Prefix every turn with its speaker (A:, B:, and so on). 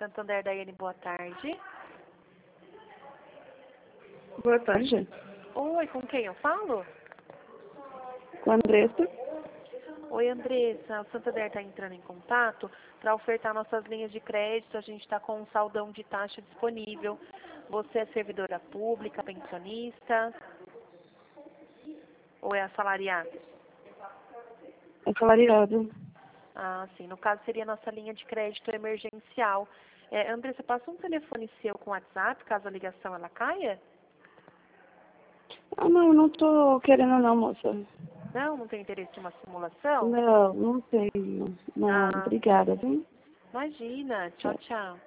A: Santander, Daiane, boa tarde.
B: Boa tarde.
A: Oi, com quem eu falo?
B: Com a Andressa.
A: Oi, Andressa. O Santander está entrando em contato para ofertar nossas linhas de crédito. A gente está com um saldão de taxa disponível. Você é servidora pública, pensionista ou é assalariado?
B: Assalariado.
A: Ah, sim. No caso, seria a nossa linha de crédito emergencial. Andressa, passa um telefone seu com WhatsApp, caso a ligação ela caia?
B: Ah, não, não tô querendo não, moça.
A: Não tem interesse em uma simulação?
B: Não, não tenho. Não,
A: Ah,
B: obrigada, viu?
A: imagina. Tchau,
B: Tchau.
A: tchau.